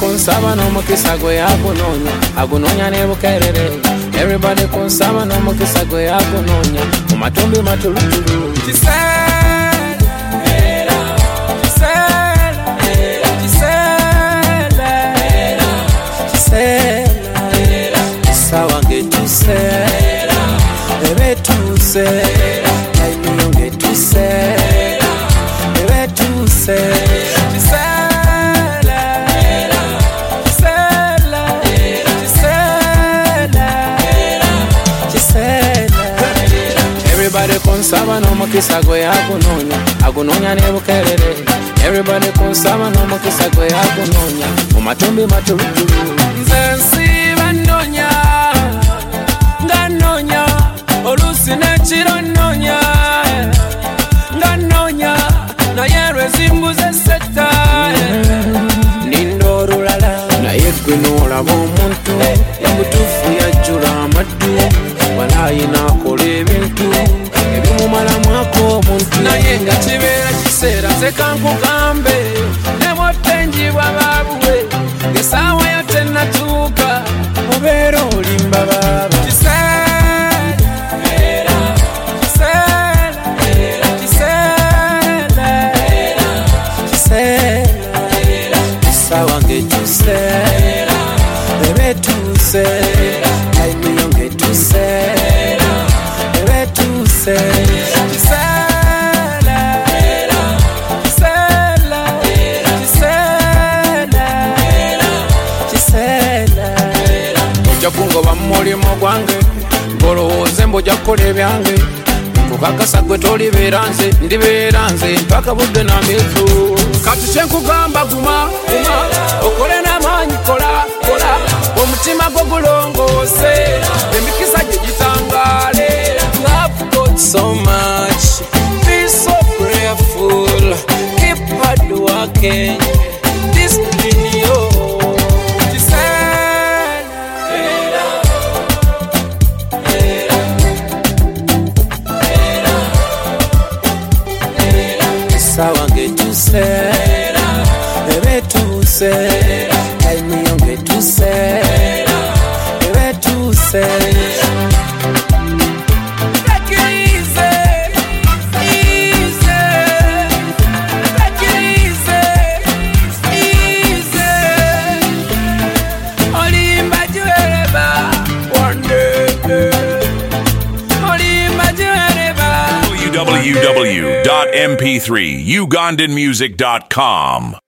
kunsaba no mukisa gwe agunonya ne bukerere. Everybody kunsaba no mukisa gwe agunonya mumatumbi matulutulu. Sawa ngetuse ebetuse ayiyo ngetuse ebetuse Everybody kunsaba no mukisa gwe agunonya ne bukerere. Everybody kunsaba no mukisa gwe agunonya mumatumbi matulutulu. Nze bannonya nganonya olusi nekiro nnonya nganonya naye lwezimbuze setta nindo olulala naye gwe n'olaba omuntu omutuufu yajjula amaddu walayi n'akola ebintu ebimumalamu omuntu naye nga kibeera kiseera nze kankugambe ne bw'ottenjibwa baabuwe ng'essaawa yo tennatuuka obeera olimba baaba. Sawa ngetuse ebetuse ayiyo ngetuse ebetuse ojja kungoba mu mulimo gwange ng'olowooze mbojja kukola ebyange kukakasa gwe tolibeera nze ndibeera nze mpaka budde na mizu. Kati kyenkugamba guma okole n'amaanyi kola omutima gwo gulongoose emikisa gye gitangaale. I've got so much, be so prayerful, keep hard working, discipline yo. Sawa ngetuse ebetuse ayiyo ngetuse ebetuse. www.mp3ugandanmusic.com